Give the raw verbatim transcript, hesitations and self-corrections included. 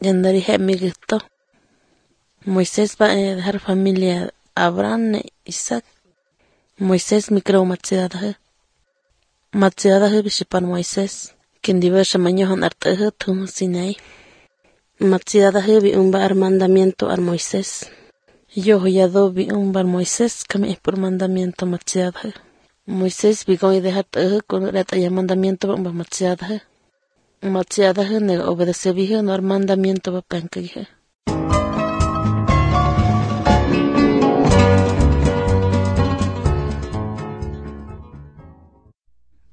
Yandari hemigito. Moisés va a dejar familia Abraham e Isaac. Moisés micro matsiadahe. Matsiadahe bishipan Moisés. Quien diversa mañohan artehe tum sinai. Matsiadahe bi umbar mandamiento al Moisés. Yo yado bi umbar Moisés kami por mandamiento matsiadahe. Moisés bi goi dejar tehe con reta ya mandamiento ba umbar matsiadahe. Matsiadahe nega obedece bihe no mandamiento ba penkagihe.